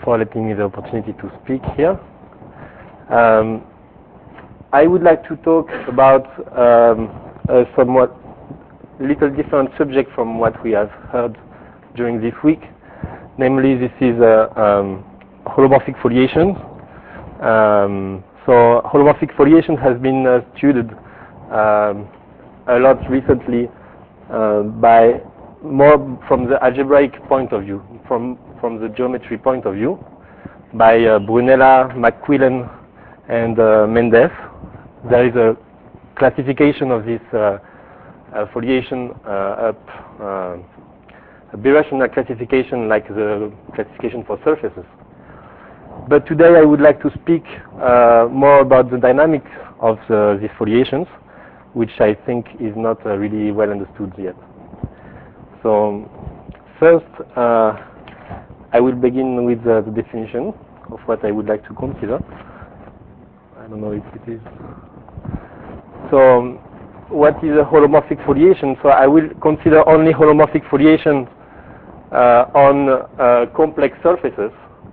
for letting me the opportunity to speak here. I would like to talk about a somewhat little different subject from what we have heard during this week. Namely, this is holomorphic foliation. So holomorphic foliation has been studied a lot recently by more from the algebraic point of view, from the geometry point of view, by Brunella, McQuillan, and Mendez. There is a classification of this foliation a birational classification like the classification for surfaces. But today I would like to speak more about the dynamics of these foliations, which I think is not really well understood yet. So first, I will begin with the definition of what I would like to consider. I don't know if it is. So what is a holomorphic foliation? So I will consider only holomorphic foliation on complex surfaces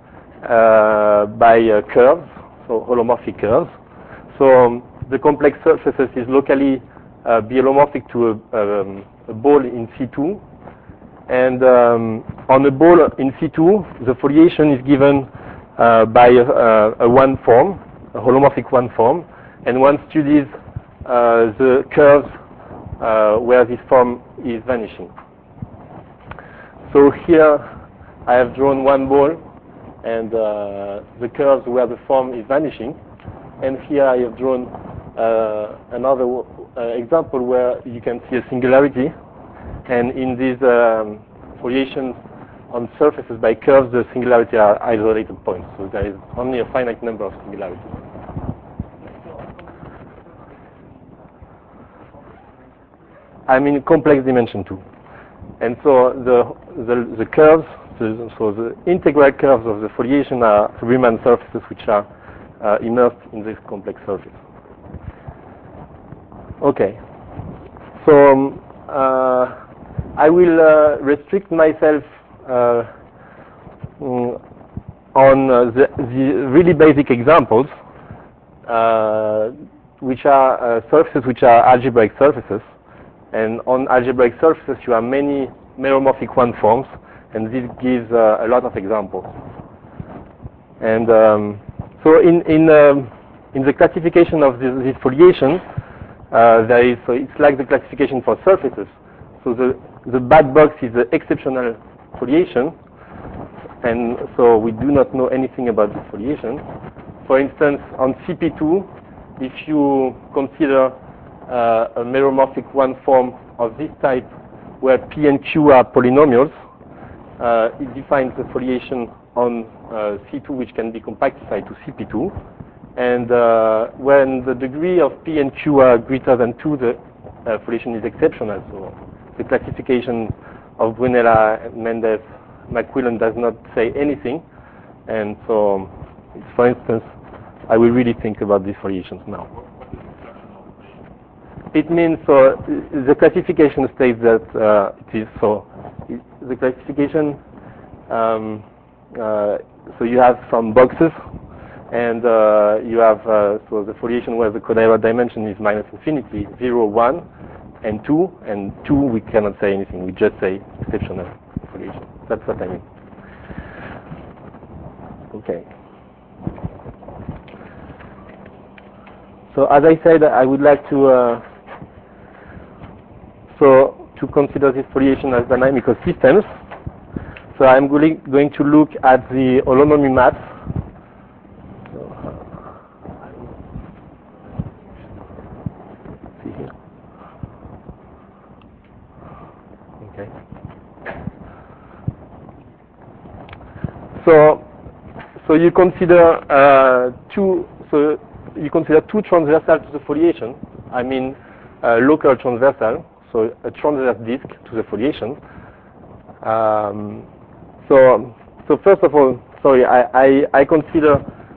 by curves, so holomorphic curves. So the complex surfaces is locally biholomorphic to a ball in C2, and on a ball in C2, the foliation is given by a one form, a holomorphic one form, and one studies the curves where this form is vanishing. So here I have drawn one ball and the curves where the form is vanishing, and here I have drawn another example where you can see a singularity, and in these foliations on surfaces by curves, the singularity are isolated points, so there is only a finite number of singularities. I mean complex dimension 2. And so the curves, so the integral curves of the foliation are Riemann surfaces which are immersed in this complex surface. Okay. So I will restrict myself on the really basic examples, which are surfaces which are algebraic surfaces. And on algebraic surfaces, you have many meromorphic one forms, and this gives a lot of examples. And so in the classification of this foliation, there is, so it's like the classification for surfaces. So the black box is the exceptional foliation, and so we do not know anything about this foliation. For instance, on CP2, if you consider a meromorphic one form of this type where P and Q are polynomials, it defines the foliation on C2 which can be compactified to CP2, and when the degree of P and Q are greater than 2, the foliation is exceptional. So the classification of Brunella, Mendez, McQuillan does not say anything, and so for instance I will really think about these foliations now. It means, so the classification states that it is, so the classification, so you have some boxes, and you have so the foliation where the Kodaira dimension is minus infinity, 0, 1, and 2, and 2 we cannot say anything, we just say exceptional foliation. That's what I mean. Okay. So as I said, I would like to consider this foliation as dynamical systems. So I'm going to look at the holonomy maps. See here. Okay. So you consider two transversal to the foliation. I mean local transversal. So a transverse disk to the foliation. So first of all, sorry, I consider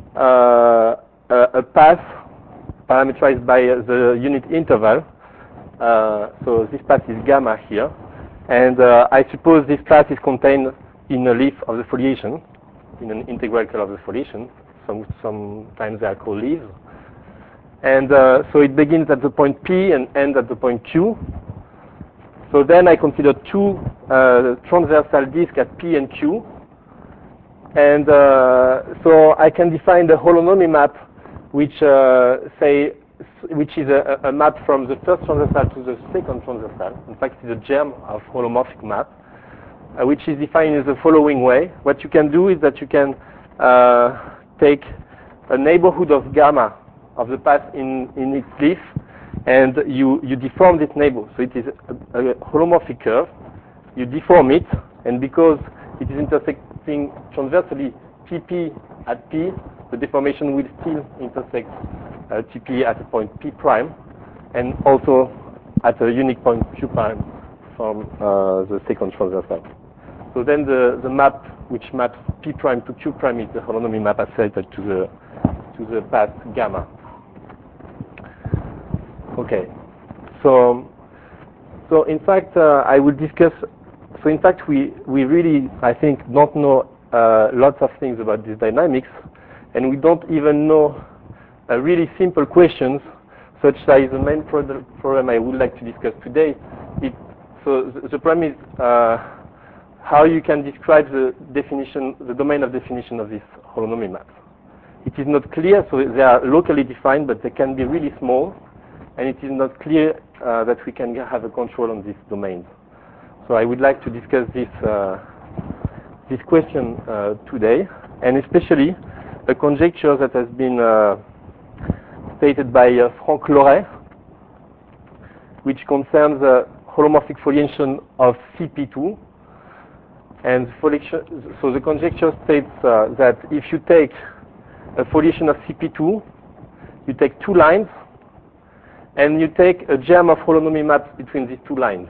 a path parameterized by the unit interval. So this path is gamma here, and I suppose this path is contained in a leaf of the foliation. in an integral curve of the foliation. Sometimes they are called leaves. And so it begins at the point P and ends at the point Q. So then I consider two transversal disks at P and Q. And so I can define the holonomy map, which is a map from the first transversal to the second transversal. In fact, it's a germ of holomorphic map, which is defined in the following way. What you can do is that you can take a neighborhood of gamma of the path in its leaf, and you deform this neighborhood. So it is a holomorphic curve. You deform it, and because it is intersecting transversally TP at P, the deformation will still intersect TP at a point P prime, and also at a unique point Q prime from the second transversal. So then the map which maps P prime to Q prime is the holonomy map associated to the path gamma. Okay. So in fact, I will discuss. So in fact, we really, I think, don't know lots of things about these dynamics, and we don't even know really simple questions, such as the main problem I would like to discuss today. So the problem is how you can describe the domain of definition of this holonomy map. It is not clear, so they are locally defined, but they can be really small, and it is not clear that we can have a control on these domains. So I would like to discuss this question today, and especially a conjecture that has been stated by Franck Loret, which concerns holomorphic foliation of CP2. And so the conjecture states that if you take a foliation of CP2, you take two lines, and you take a germ of holonomy maps between these two lines.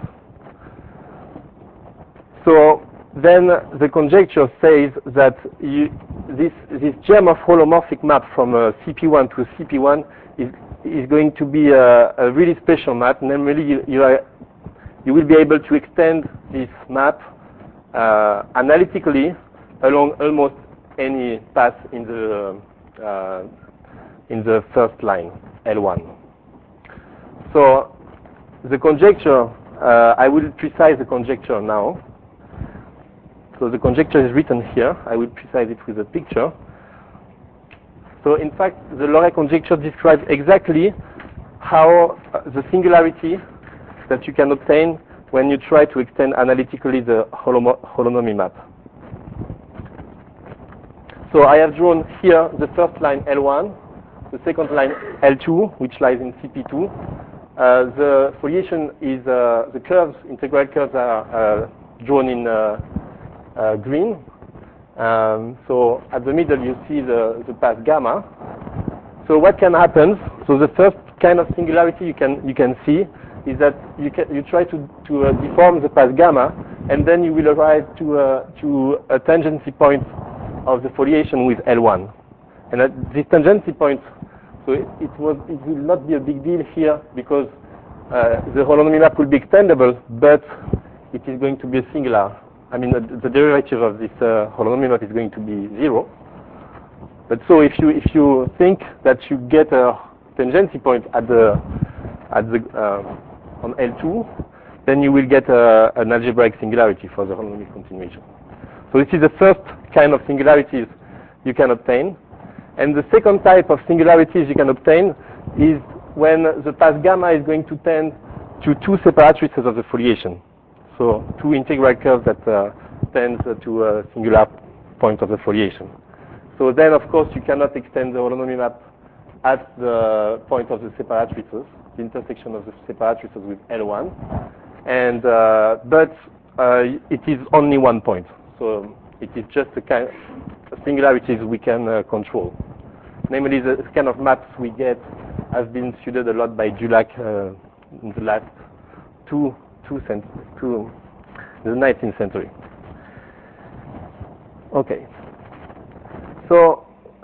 So then the conjecture says that this germ of holomorphic map from CP1 to CP1 is going to be a really special map. Namely, you will be able to extend this map analytically along almost any path in the first line, L1. So the conjecture, I will precise the conjecture now. So the conjecture is written here. I will precise it with a picture. So in fact, the Loret conjecture describes exactly how the singularity that you can obtain when you try to extend analytically the holonomy map. So I have drawn here the first line L1, the second line L2, which lies in CP2. The foliation is the curves, integral curves are drawn in green. So at the middle you see the path gamma. So what can happen? So the first kind of singularity you can see is that you try to deform the path gamma, and then you will arrive to a tangency point of the foliation with L1. And at this tangency point, so it will not be a big deal here because the holonomy map will be extendable, but it is going to be a singular. I mean, the derivative of this holonomy map is going to be 0. But so if you think that you get a tangency point on L2, then you will get an algebraic singularity for the holonomic continuation. So this is the first kind of singularities you can obtain. And the second type of singularities you can obtain is when the path gamma is going to tend to two separatrices of the foliation. So two integral curves that tend to a singular point of the foliation. So then, of course, you cannot extend the holonomy map at the point of the separatrices, the intersection of the separatrices with L1. And but it is only one point. So it is just a kind of singularities we can control. Namely, the kind of maps we get have been studied a lot by Dulac in the last the 19th century. Okay. So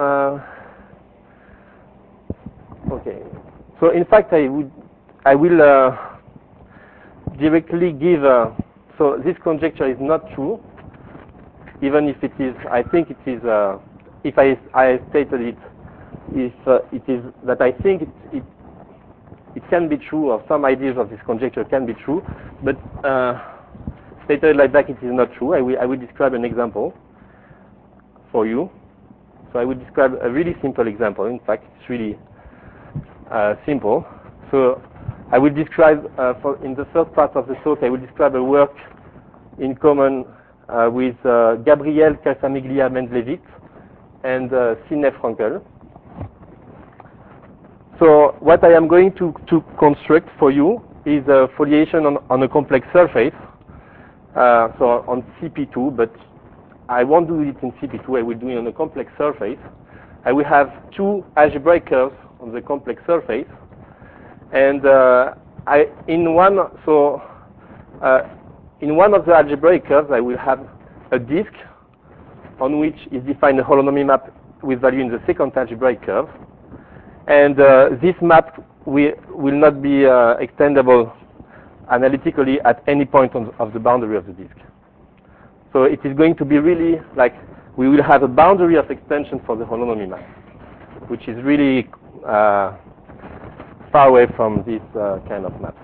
okay. So in fact, I will directly give. So this conjecture is not true. even if it is, I think it is, if I stated it, if it is that I think it can be true, or some ideas of this conjecture can be true, but stated like that, it is not true. I will describe an example for you. So I will describe a really simple example. In fact, it's really simple. So I will describe, in the first part of the talk, I will describe a work in common with Gabriel Casamiglia-Mendelevitz and Sidney Frankel. So what I am going to construct for you is a foliation on a complex surface, so on CP2, but I won't do it in CP2, I will do it on a complex surface. I will have two algebraic curves on the complex surface, and in one of the algebraic curves I will have a disk on which is defined a holonomy map with value in the second algebraic curve. And this map will not be extendable analytically at any point of the boundary of the disk. So it is going to be really like we will have a boundary of extension for the holonomy map, which is really far away from this kind of map.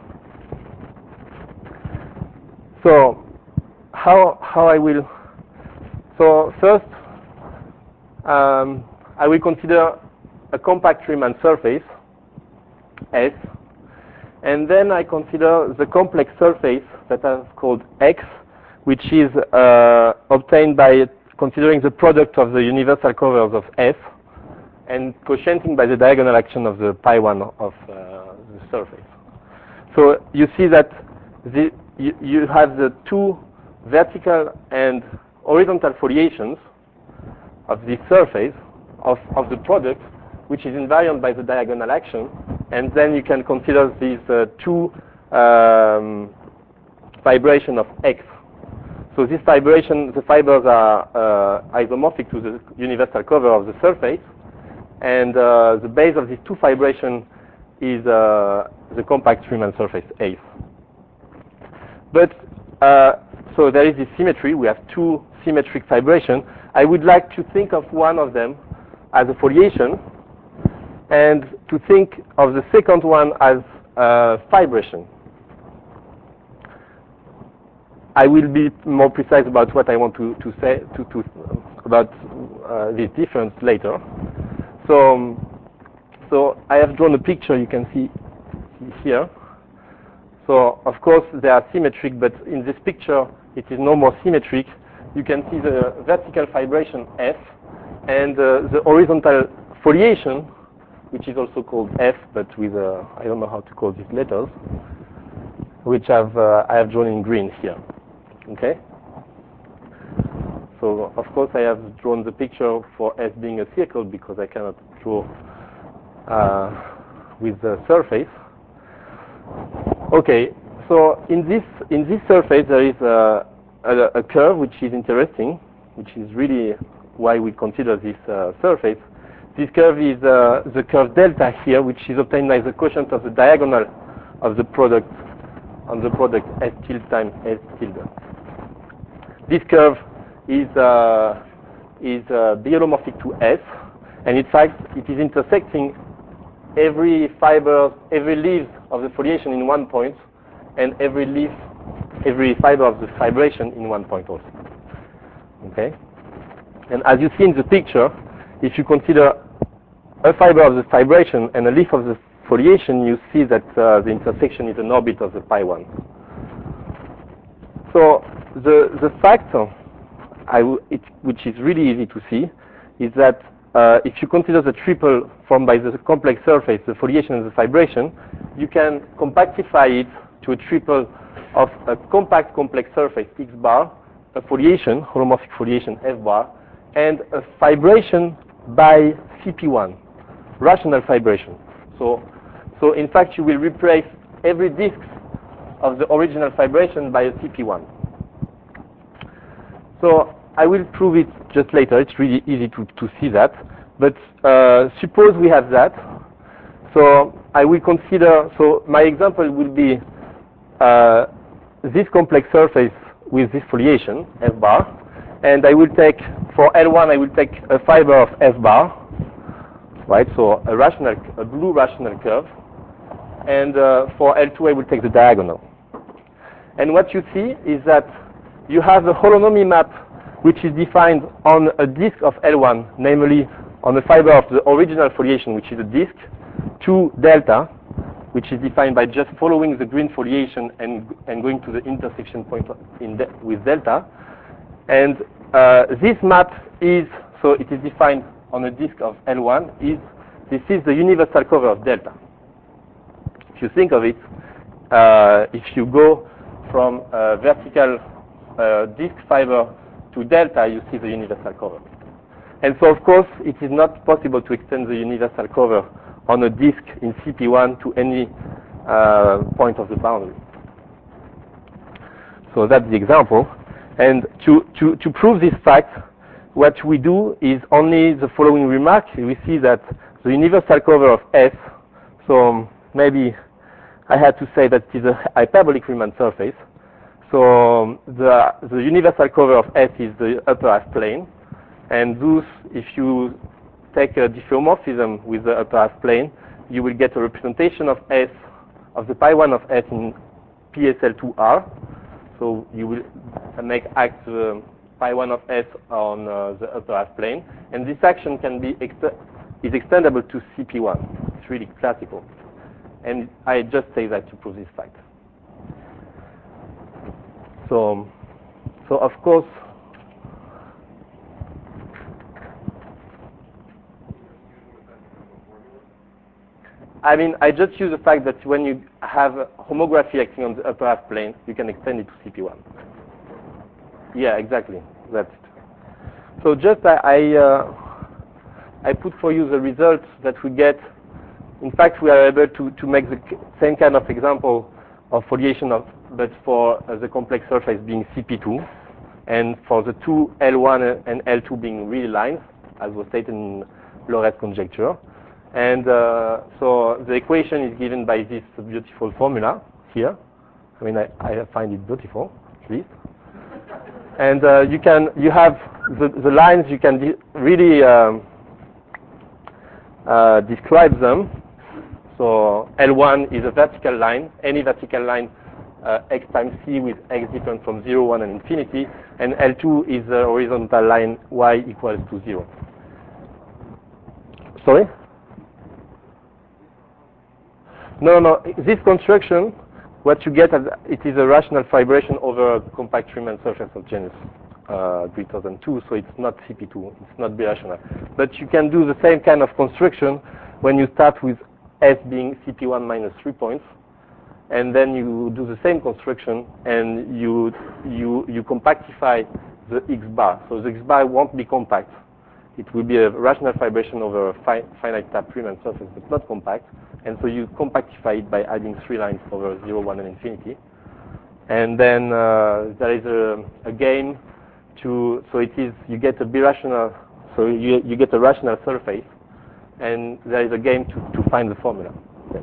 So how I will, so first I will consider a compact Riemann surface, S, and then I consider the complex surface that is called X, which is obtained by considering the product of the universal covers of S and quotienting by the diagonal action of the pi1 of the surface. So you see that you have the two vertical and horizontal foliations of this surface of the product, which is invariant by the diagonal action, and then you can consider these two vibration of X. So this vibration, the fibers are isomorphic to the universal cover of the surface, and the base of these two vibrations is the compact Riemann surface A. But so there is this symmetry. We have two symmetric vibrations. I would like to think of one of them as a foliation, and to think of the second one as vibration. I will be more precise about what I want to say about this difference later. So I have drawn a picture you can see here. So of course they are symmetric, but in this picture it is no more symmetric. You can see the vertical vibration F and the horizontal foliation, which is also called F, but with I don't know how to call these letters, which I have drawn in green here. Okay. So of course I have drawn the picture for S being a circle because I cannot draw with the surface. Okay. So in this surface there is a curve which is interesting, which is really why we consider this surface. This curve is the curve delta here, which is obtained by the quotient of the diagonal of the product on the product S tilde times S tilde. This curve is biholomorphic to S, and in fact it is intersecting every leaf of the foliation in one point, and every fiber of the vibration in one point also. Okay? And as you see in the picture, if you consider a fiber of the vibration and a leaf of the foliation, you see that the intersection is an orbit of the pi1. So the fact, which is really easy to see, is that if you consider the triple formed by the complex surface, the foliation and the vibration, you can compactify it to a triple of a compact complex surface X bar, a foliation, holomorphic foliation F bar, and a vibration by CP1, rational vibration. So in fact you will replace every disk of the original vibration by a CP1. So I will prove it just later. It's really easy to see that. But suppose we have that. So I will consider, so my example will be this complex surface with this foliation, F bar, And I will take, for L1, I will take a fiber of S bar, right? So a blue rational curve. And for L2, I will take the diagonal. And what you see is that you have a holonomy map which is defined on a disk of L1, namely on the fiber of the original foliation, which is a disk, to delta, which is defined by just following the green foliation and going to the intersection point with delta. And this map is, so it is defined on a disk of L1, this is the universal cover of delta. If you think of it, if you go from a vertical disk fiber to delta, you see the universal cover. And so, of course, it is not possible to extend the universal cover on a disk in CP1 to any point of the boundary. So that's the example. And to prove this fact, what we do is only the following remark. We see that the universal cover of S, so maybe I had to say that it is a hyperbolic Riemann surface. So the universal cover of S is the upper half plane. And thus, if you take a diffeomorphism with the upper half plane, you will get a representation of S, of the pi1 of S in PSL2R. So you will act the pi1 of S on the upper half plane. And this action is extendable to CP1. It's really classical. And I just say that to prove this fact. So of course, I mean, I just use the fact that when you have homography acting on the upper half plane, you can extend it to CP1. Yeah, exactly. That's it. So just I put for you the results that we get. In fact, we are able to make the same kind of example of foliation but for the complex surface being CP2, and for the two L1 and L2 being real lines, as was stated in Loret's conjecture. And so the equation is given by this beautiful formula here. I mean, I find it beautiful, at least. And you have the lines, you can really describe them. So L1 is a vertical line, any vertical line x times c with x different from 0, 1, and infinity. And L2 is a horizontal line y equals to 0. Sorry? No. This construction, what you get, it is a rational fibration over a compact Riemann surface of genus greater than 2, so it's not CP2, it's not birational. But you can do the same kind of construction when you start with S being CP1 minus 3 points, and then you do the same construction and you compactify the X bar. So the X bar won't be compact. It will be a rational fibration over a finite tap Riemann surface, but not compact. And so you compactify it by adding 3 lines over 0, 1, and infinity. And then there is a game so you get a birational, so you get a rational surface, and there is a game to find the formula. Okay.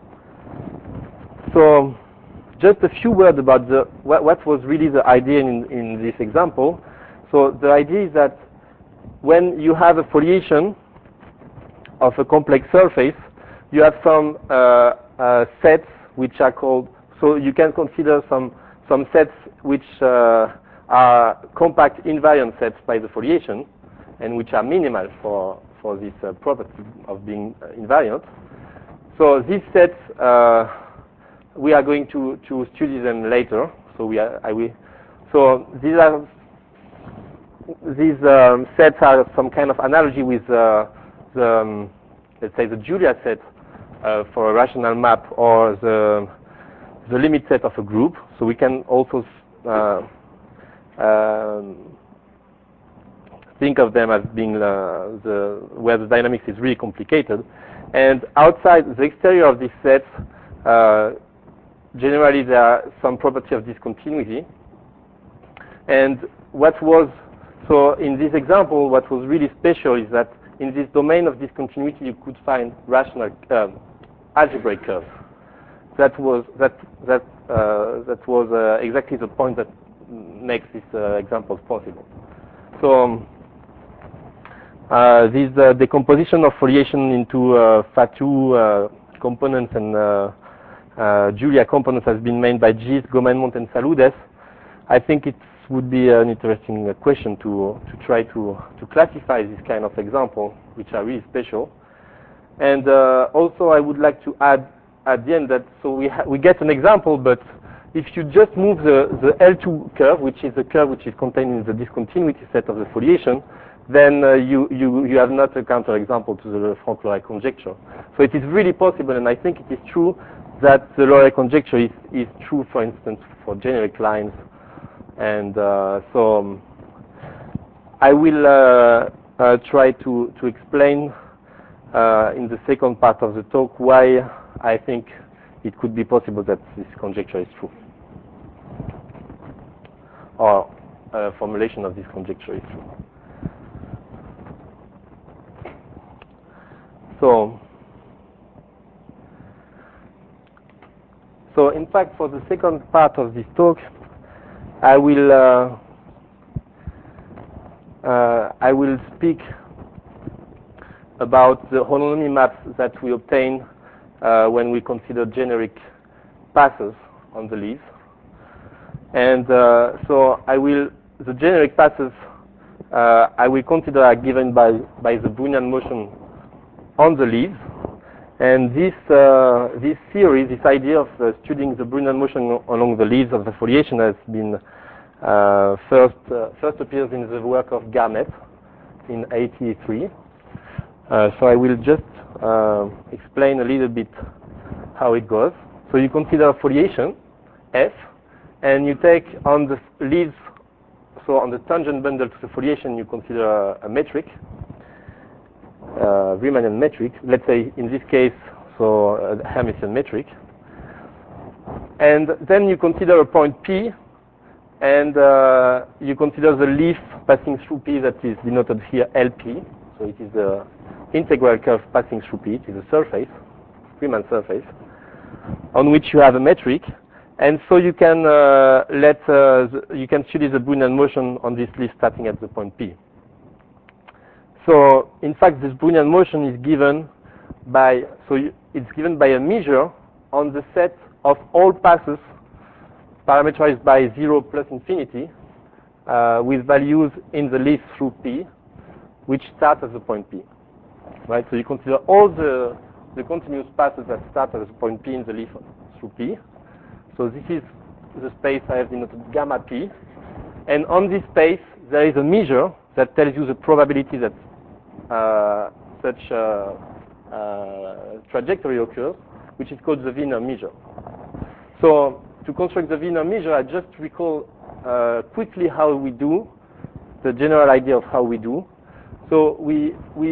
So just a few words about what was really the idea in this example. So the idea is that when you have a foliation of a complex surface, you have some sets which are called, so you can consider some sets which are compact invariant sets by the foliation and which are minimal for this property of being invariant. So these sets, we are going to study them later. So these sets are some kind of analogy with let's say the Julia set for a rational map, or the limit set of a group. So we can also think of them as being where the dynamics is really complicated. And outside the exterior of these sets, generally there are some property of discontinuity. And so in this example, what was really special is that in this domain of discontinuity, you could find rational algebraic curves. That was exactly the point that makes this example possible. So this decomposition of foliation into Fatou components and Julia components has been made by Gis, Gomainmont, and Saludes. I think it would be an interesting question to try to classify this kind of example, which are really special. And also, I would like to add at the end that we get an example, but if you just move the L2 curve, which is the curve which is contained in the discontinuity set of the foliation, then you have not a counterexample to the Franck-Loret conjecture. So it is really possible, and I think it is true, that the Loret conjecture is true, for instance, for generic lines. And so I will try to explain in the second part of the talk why I think it could be possible that this conjecture is true, or formulation of this conjecture is true. So in fact, for the second part of this talk, I will speak about the holonomy maps that we obtain when we consider generic passes on the leaves. And so the generic passes I will consider are given by the Brownian motion on the leaves. And this theory, this idea of studying the Brownian motion along the leaves of the foliation has been first appears in the work of Garnett in 1983. So I will just explain a little bit how it goes. So you consider foliation, F, and you take on the leaves, so on the tangent bundle to the foliation, you consider a metric, Riemannian metric, let's say in this case, so a Hermitian metric. And then you consider a point P, and you consider the leaf passing through P that is denoted here LP. So it is the integral curve passing through P. It is a surface, Riemann surface, on which you have a metric. And so you can you can study the Brownian motion on this leaf starting at the point P. So in fact, this Brownian motion is given by it's given by a measure on the set of all passes parameterized by 0 plus infinity with values in the leaf through P, which start at the point P. Right? So you consider all the continuous passes that start at the point P in the leaf through P. So this is the space I have denoted gamma P. And on this space, there is a measure that tells you the probability that such trajectory occurs, which is called the Wiener measure. So to construct the Wiener measure, I just recall quickly how we do, the general idea of how we do. So we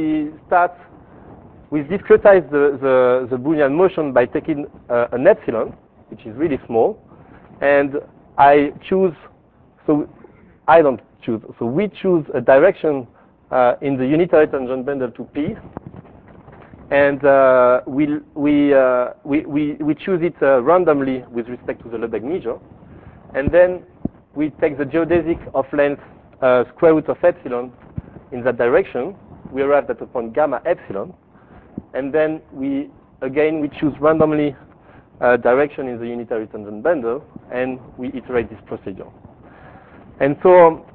discretize the Brownian motion by taking an epsilon, which is really small, and I choose, so I don't choose, so we choose a direction in the unitary tangent bundle to P, and we choose it randomly with respect to the Lebesgue measure, and then we take the geodesic of length square root of epsilon in that direction. We arrive at a point gamma epsilon, and then we choose randomly direction in the unitary tangent bundle, and we iterate this procedure. And so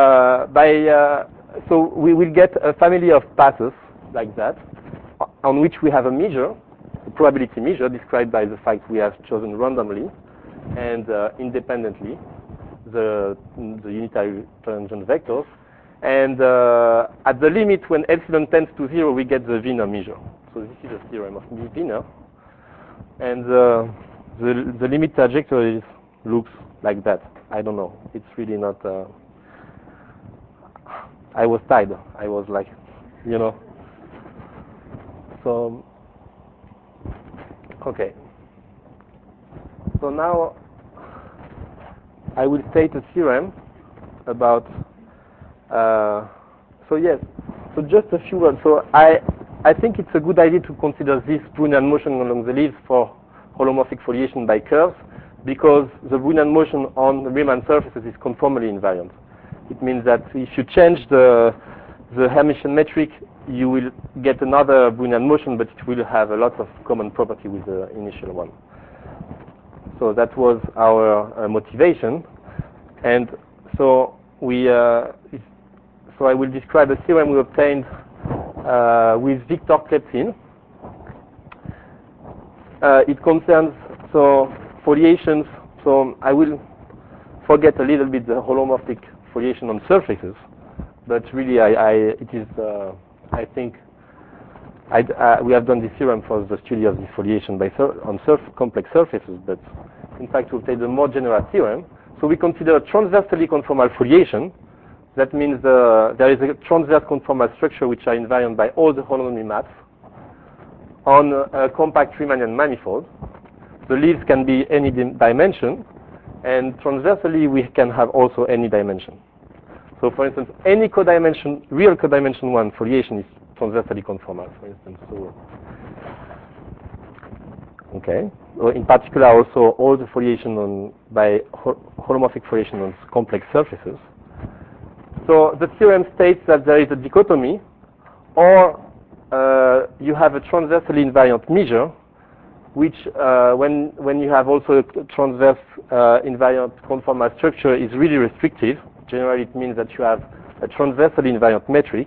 so we will get a family of passes like that, on which we have a measure, a probability measure described by the fact we have chosen randomly and independently the unitary tangent vectors. And at the limit, when epsilon tends to 0, we get the Wiener measure. So this is a theorem of Wiener. And the limit trajectory looks like that. I don't know. It's really not... I was tired. I was like, you know. So, okay. So now I will state a theorem about... so yes, so just a few words. So I think it's a good idea to consider this Brownian motion along the leaves for holomorphic foliation by curves, because the Brownian motion on the Riemann surfaces is conformally invariant. It means that if you change the Hermitian metric, you will get another Brownian motion, but it will have a lot of common property with the initial one. So that was our motivation. And so so I will describe a theorem we obtained with Victor Klepsin. It concerns foliations. So I will forget a little bit the holomorphic foliation on surfaces, but really I think we have done this theorem for the study of this foliation on complex surfaces, but in fact we'll take the more general theorem. So we consider a transversally conformal foliation. That means there is a transverse conformal structure which are invariant by all the holonomy maps on a compact Riemannian manifold. The leaves can be any dimension, and transversally we can have also any dimension. So for instance, any real codimension 1 foliation is transversally conformal, for instance. So, okay. Well, in particular, also all the foliation by holomorphic foliation on complex surfaces. So the theorem states that there is a dichotomy, or you have a transversally invariant measure, which when you have also a transverse invariant conformal structure is really restrictive. Generally, it means that you have a transversally invariant metric,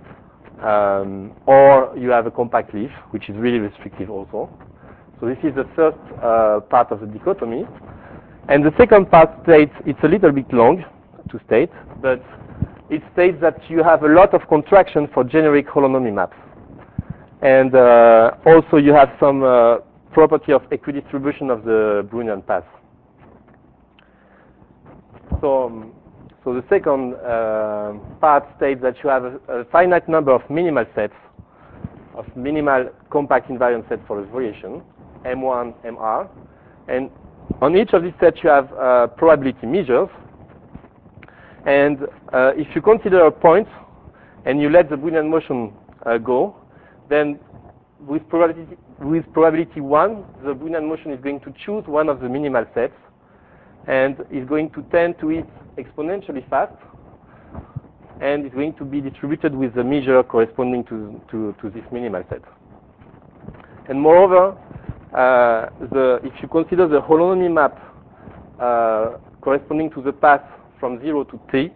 or you have a compact leaf, which is really restrictive also. So this is the first part of the dichotomy. And the second part states, it's a little bit long to state, but it states that you have a lot of contraction for generic holonomy maps. And also you have some property of equidistribution of the Brownian path. So the second part states that you have a finite number of minimal sets, of minimal compact invariant sets for the foliation, M1, MR. And on each of these sets you have probability measures. And if you consider a point and you let the Brownian motion go, then with probability 1, the Brownian motion is going to choose one of the minimal sets and is going to tend to it exponentially fast, and is going to be distributed with the measure corresponding to this minimal set. And moreover, if you consider the holonomy map corresponding to the path from 0 to t,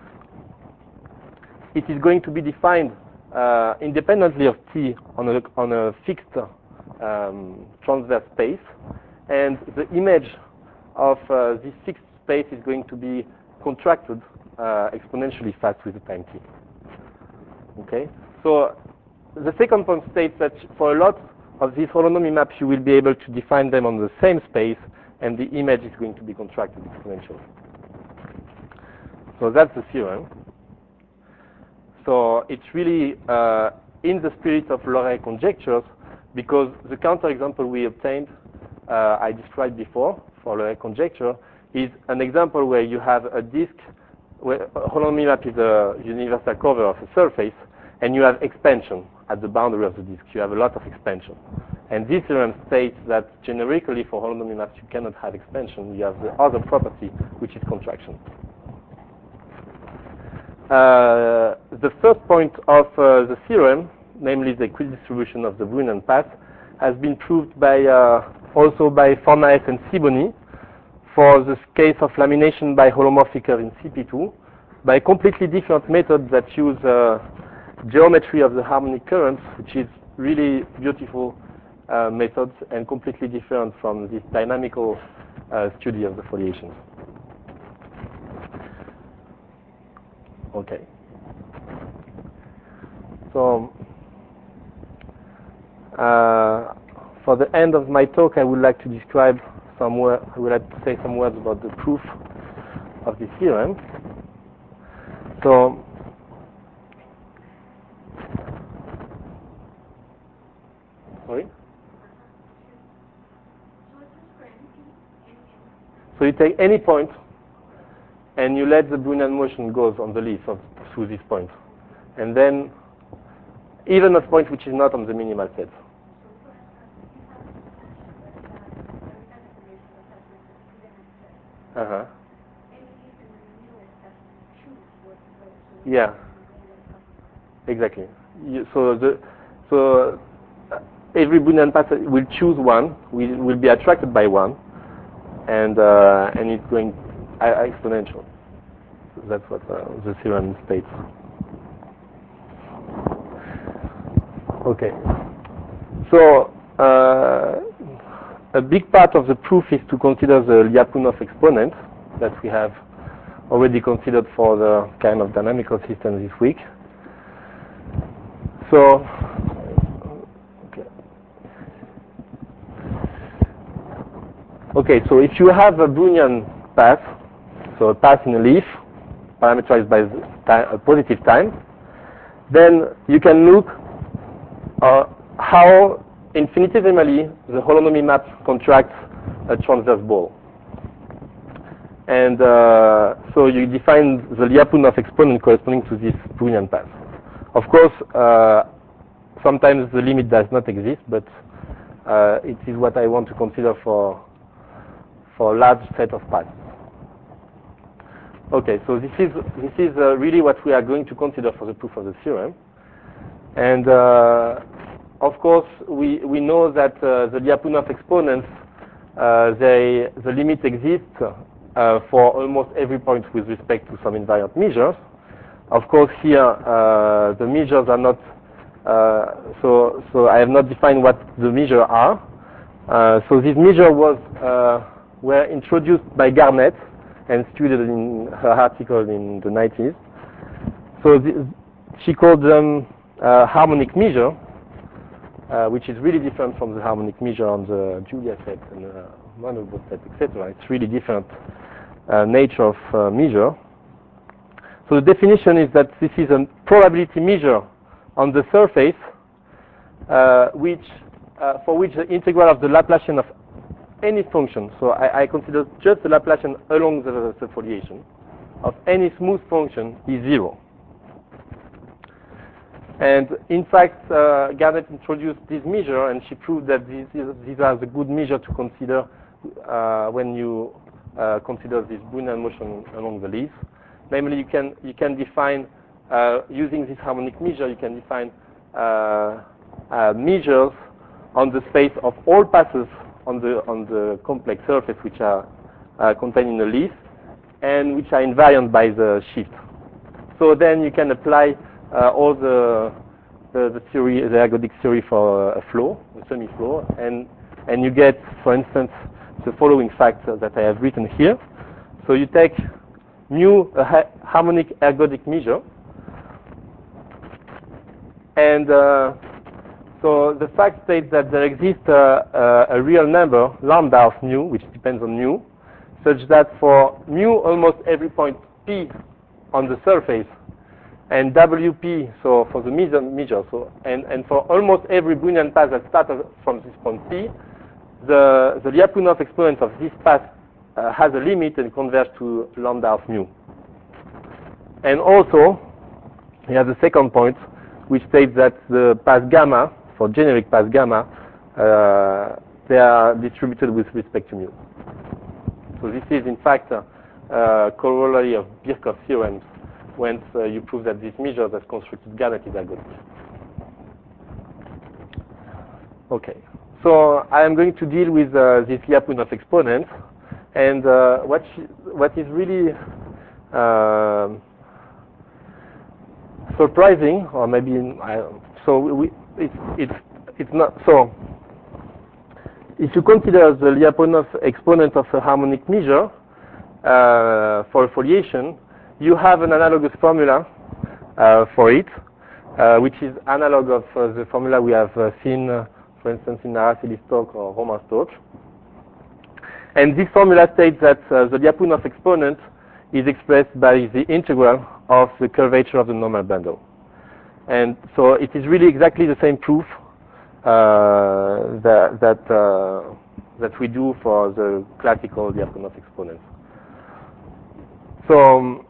it is going to be defined independently of t on a fixed transverse space, and the image of this fixed space is going to be contracted exponentially fast with the time t. Okay, so the second point states that for a lot of these holonomy maps you will be able to define them on the same space, and the image is going to be contracted exponentially. So that's the theorem. So it's really in the spirit of Loret conjectures, because the counterexample we obtained, I described before for Loret conjecture, is an example where you have a disk, where a holonomy map is a universal cover of a surface, and you have expansion at the boundary of the disk. You have a lot of expansion. And this theorem states that generically for holonomy maps you cannot have expansion. You have the other property, which is contraction. The first point of the theorem, namely the equidistribution of the Brownian path, has been proved by also by Fornaes and Sibony for the case of lamination by holomorphic curve in CP2 by completely different methods that use geometry of the harmonic currents, which is really beautiful methods and completely different from this dynamical study of the foliations. Okay. So for the end of my talk, I would like to describe I would like to say some words about the proof of this theorem. So sorry. So you take any point and you let the Brownian motion goes on the leaf through this point, and then even a point which is not on the minimal set. Yeah. Exactly. So every Boolean path will choose one, will be attracted by one, and it's going exponential. So that's what the theorem states. Okay. So a big part of the proof is to consider the Lyapunov exponent that we have already considered for the kind of dynamical system this week. So, okay, so if you have a Boolean path, so a path in a leaf, parameterized by a positive time, then you can look how infinitesimally the holonomy map contracts a transverse ball. And so you define the Lyapunov exponent corresponding to this Boolean path. Of course, sometimes the limit does not exist, but it is what I want to consider for a large set of paths. Okay, so this is really what we are going to consider for the proof of the theorem. And of course, we know that the Lyapunov exponents, the limit exists for almost every point with respect to some invariant measures. Of course, here the measures are not. So I have not defined what the measures are. So this measure were introduced by Garnett and studied in her article in the 90s. So she called them harmonic measure, which is really different from the harmonic measure on the Julia set and Mandelbrot set, etc. It's really different nature of measure. So the definition is that this is a probability measure on the surface, for which the integral of the Laplacian of any function, so I consider just the Laplacian along the foliation, of any smooth function is 0. And in fact, Garnett introduced this measure, and she proved that these are the good measure to consider when you consider this Boolean motion along the leaf. Namely, you can define using this harmonic measure, you can define measures on the space of all passes on the complex surface which are contained in the leaf and which are invariant by the shift. So then you can apply all the theory, the ergodic theory for a flow, a semi-flow, and you get, for instance, the following fact that I have written here. So you take mu, a harmonic ergodic measure, and so the fact states that there exists a real number, lambda of mu, which depends on mu, such that for mu almost every point P on the surface, and WP, so for the measure, so and for almost every Boolean path that starts from this point P, the Lyapunov exponent of this path has a limit and converges to lambda of mu. And also, we have the second point, which states that the path gamma, for generic path gamma, they are distributed with respect to mu. So this is, in fact, a corollary of Birkhoff theorems, once you prove that this measure that constructed Garnett is ergodic. Okay, so I am going to deal with this Lyapunov exponent, and what is really surprising, or maybe it's not so. If you consider the Lyapunov exponent of a harmonic measure for a foliation, you have an analogous formula for it, which is analog of the formula we have seen, for instance, in Araceli-Stokes or Romain-Stokes. And this formula states that the Lyapunov exponent is expressed by the integral of the curvature of the normal bundle. And so it is really exactly the same proof that we do for the classical Lyapunov exponents. So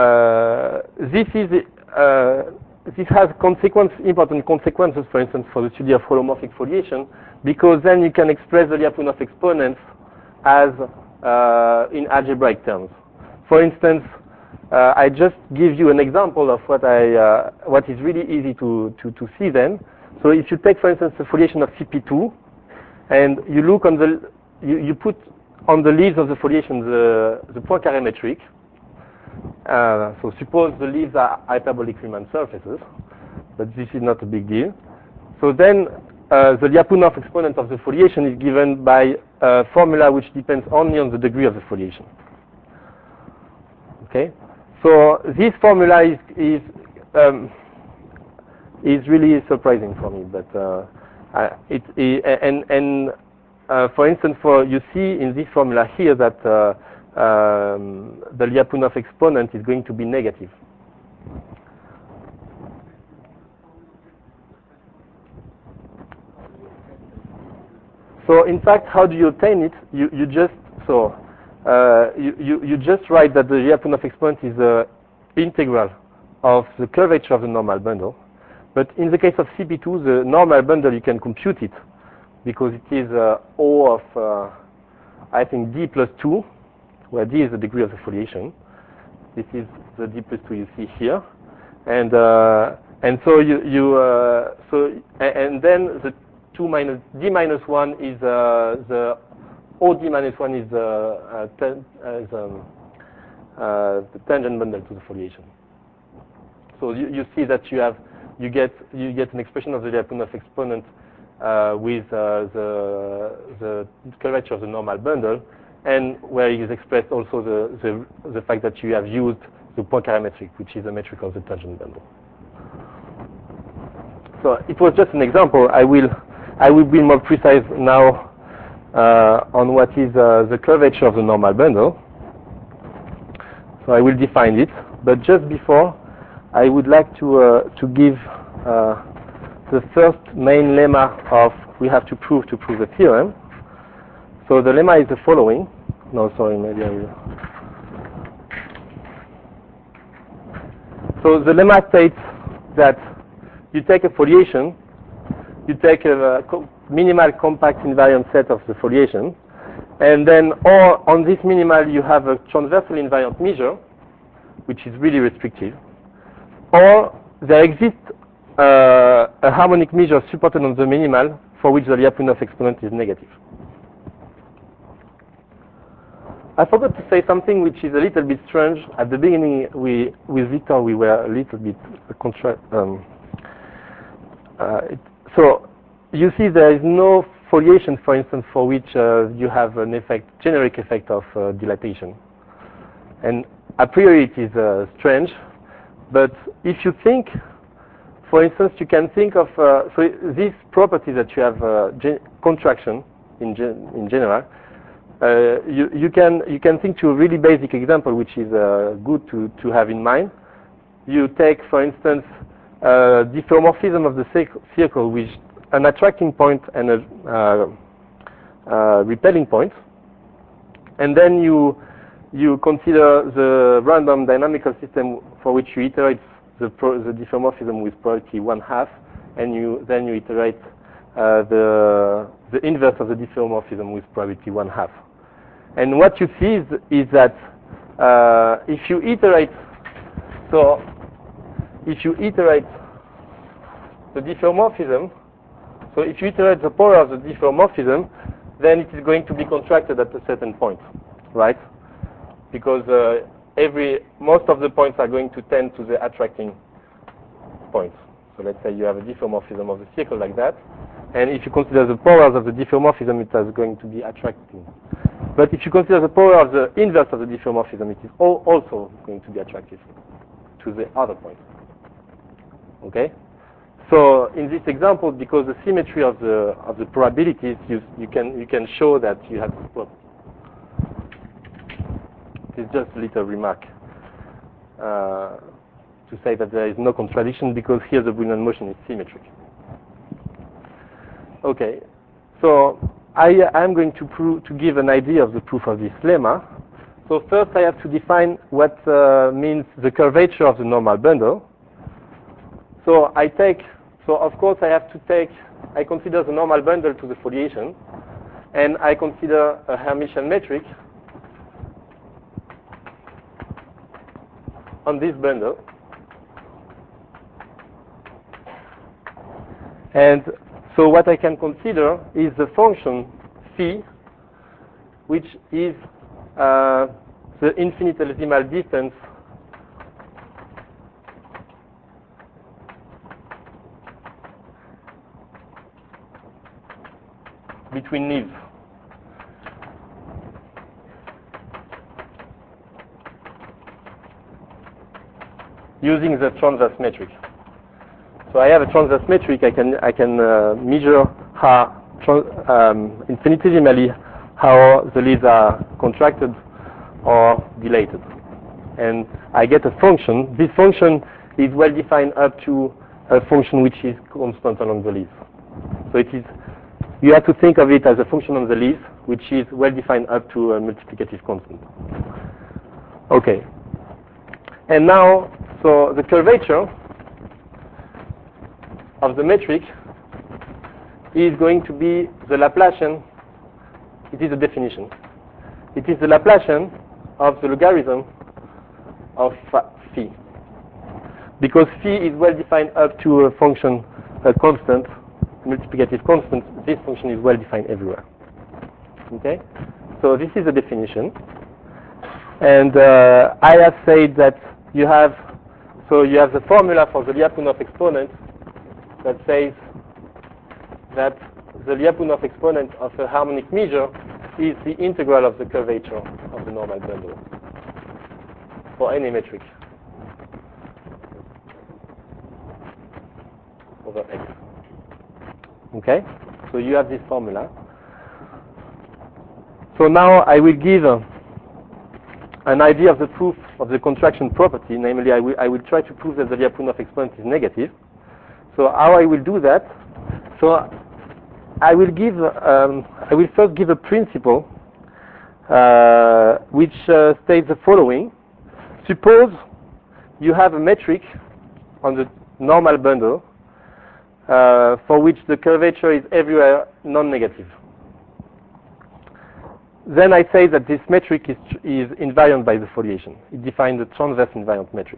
this has important consequences, for instance, for the study of holomorphic foliation, because then you can express the Lyapunov exponents as in algebraic terms. For instance, I just give you an example of what is really easy to see then. So if you take, for instance, the foliation of CP2, and you look on you put on the leaves of the foliation the Poincaré metric. So suppose the leaves are hyperbolic Riemann surfaces, but this is not a big deal. So then the Lyapunov exponent of the foliation is given by a formula which depends only on the degree of the foliation. Okay, so this formula is really surprising for me, but for instance, you see in this formula here that the Lyapunov exponent is going to be negative. So in fact, how do you obtain it? You just write that the Lyapunov exponent is the integral of the curvature of the normal bundle. But in the case of CP2, the normal bundle, you can compute it because it is O of, I think, D plus 2, where D is the degree of the foliation. This is the D plus 2 you see here. And so and then the 2 minus D minus 1 is the OD minus 1 is the tangent bundle to the foliation. So you see that you get an expression of the Lyapunov exponent with the curvature of the normal bundle, and where it is expressed also the fact that you have used the Poincaré metric, which is a metric of the tangent bundle. So it was just an example. I will be more precise now on what is the curvature of the normal bundle. So I will define it, but just before, I would like to give the first main lemma of we have to prove the theorem. So the lemma is the following. No, sorry, maybe I will. So the lemma states that you take a foliation, you take a minimal compact invariant set of the foliation, and then on this minimal you have a transversal invariant measure, which is really restrictive, or there exists a harmonic measure supported on the minimal for which the Lyapunov exponent is negative. I forgot to say something which is a little bit strange. At the beginning, with Victor, we were a little bit so you see there is no foliation, for instance, for which you have an generic effect of dilatation. And a priori it is strange, but if you think, for instance, you can think of so this property that you have contraction in general. You can think to a really basic example, which is good to have in mind. You take, for instance, diffeomorphism of the circle with an attracting point and a repelling point, and then you consider the random dynamical system for which you iterate the diffeomorphism with probability 1/2, and then you iterate the inverse of the diffeomorphism with probability 1/2. And what you see is that if you iterate the diffeomorphism, so if you iterate the power of the diffeomorphism, then it is going to be contracted at a certain point, right? Because most of the points are going to tend to the attracting points. So let's say you have a diffeomorphism of the circle like that, and if you consider the powers of the diffeomorphism, it is going to be attracting. But if you consider the power of the inverse of the diffeomorphism, it is also going to be attractive to the other point. Okay? So in this example, because the symmetry of the probabilities, you can show that you have this property. It's just a little remark to say that there is no contradiction, because here the Brownian motion is symmetric. Okay, so I'm going to give an idea of the proof of this lemma. So first I have to define what means the curvature of the normal bundle. So of course I consider the normal bundle to the foliation, and I consider a Hermitian metric on this bundle. And so what I can consider is the function phi, which is the infinitesimal distance between leaves. Using the transverse metric. So I have a transverse metric. I can measure how infinitesimally how the leaves are contracted or dilated, and I get a function. This function is well defined up to a function which is constant along the leaves. So it is. You have to think of it as a function on the leaves, which is well defined up to a multiplicative constant. Okay. And now, so the curvature of the metric is going to be the Laplacian. It is a definition. It is the Laplacian of the logarithm of phi. Because phi is well defined up to a function, a constant, multiplicative constant, this function is well defined everywhere. Okay? So this is a definition. And I have said that you have the formula for the Lyapunov exponent that says that the Lyapunov exponent of a harmonic measure is the integral of the curvature of the normal bundle for any metric over x. Okay? So you have this formula. So now I will give an idea of the proof of the contraction property. Namely, I will try to prove that the Lyapunov exponent is negative. So how I will do that? So I will first give a principle which states the following. Suppose you have a metric on the normal bundle for which the curvature is everywhere non-negative. Then I say that this metric is invariant by the foliation. It defines the transverse invariant metric.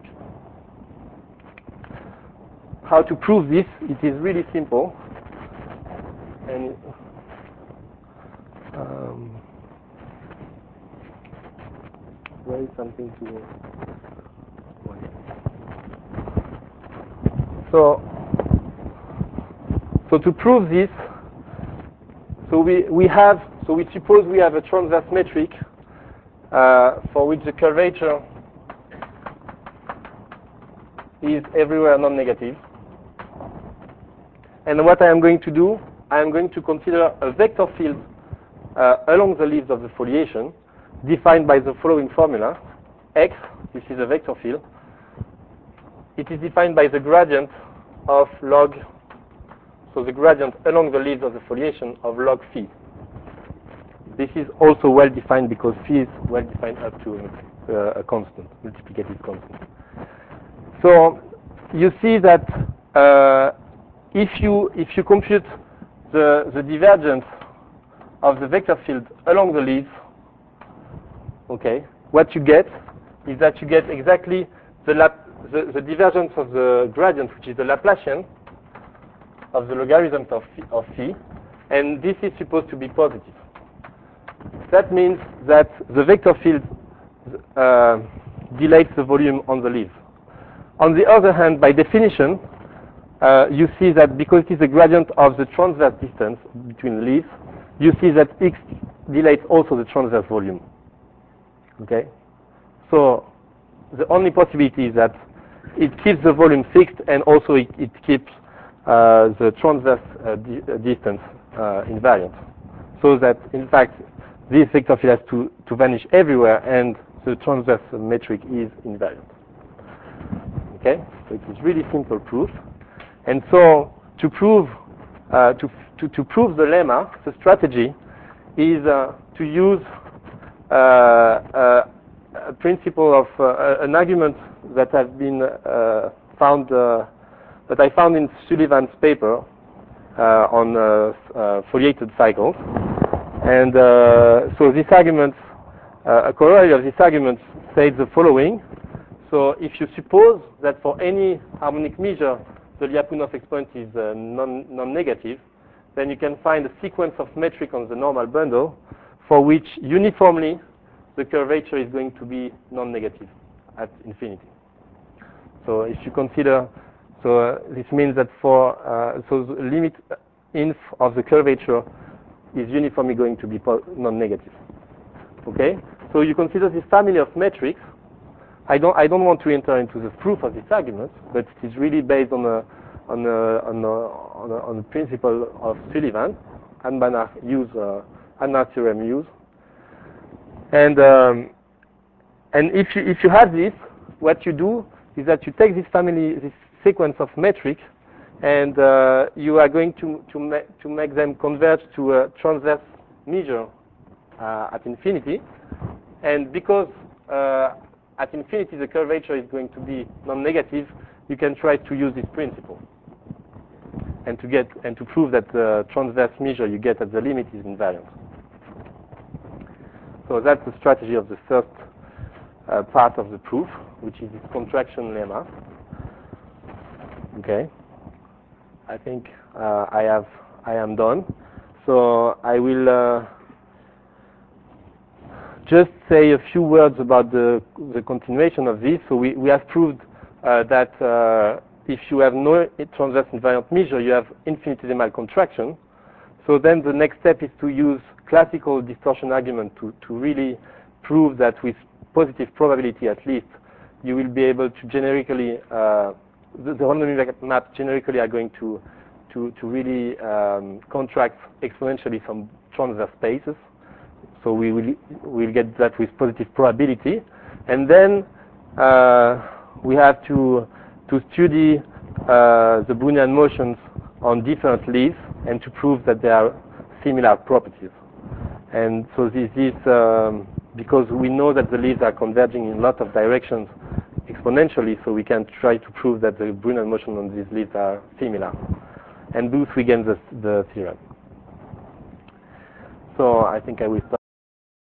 How to prove this? It is really simple. And where is something to? So to prove this, so we suppose we have a transverse metric for which the curvature is everywhere non-negative. And what I am going to do, I am going to consider a vector field along the leaves of the foliation defined by the following formula. X, this is a vector field. It is defined by the gradient of log, so the gradient along the leaves of the foliation of log phi. This is also well defined because phi is well defined up to a constant, multiplicative constant. So you see that if you compute the divergence of the vector field along the leaves, okay, what you get is that you get exactly the divergence of the gradient, which is the Laplacian of the logarithm of phi, and this is supposed to be positive. That means that the vector field dilates the volume on the leaves. On the other hand, by definition, you see that because it is a gradient of the transverse distance between leaves, you see that x dilates also the transverse volume. Okay? So the only possibility is that it keeps the volume fixed and also it keeps the transverse distance invariant. So that in fact this vector field has to vanish everywhere and the transverse metric is invariant. Okay? So it is really simple proof. And so to prove to prove the lemma, the strategy is to use a principle of an argument that has been found that I found in Sullivan's paper on foliated cycles. And so this argument, a corollary of this argument says the following. So if you suppose that for any harmonic measure, the Lyapunov exponent is non-negative, then you can find a sequence of metric on the normal bundle for which uniformly the curvature is going to be non-negative at infinity. So if you consider, this means that for, so the limit inf of the curvature is uniformly going to be non-negative. Okay? So you consider this family of metrics. I don't want to enter into the proof of this argument, but it is really based on the principle of Sullivan, Hadamard theorem use. And if you have this, what you do is that you take this sequence of metric, and you are going to make them converge to a transverse measure at infinity. And because at infinity the curvature is going to be non-negative, you can try to use this principle and to prove that the transverse measure you get at the limit is invariant. So that's the strategy of the first part of the proof, which is this contraction lemma. Okay, I think I am done. So I will just say a few words about the continuation of this. So we have proved that if you have no transverse invariant measure, you have infinitesimal contraction. So then the next step is to use classical distortion argument to really prove that with positive probability at least, you will be able to generically, the random maps generically are going to really contract exponentially some transverse spaces. So we'll get that with positive probability. And then we have to study the Brownian motions on different leaves and to prove that they are similar properties. And so this is because we know that the leaves are converging in a lot of directions exponentially, so we can try to prove that the Brownian motion on these leaves are similar. And thus we get the theorem. So I think I will stop.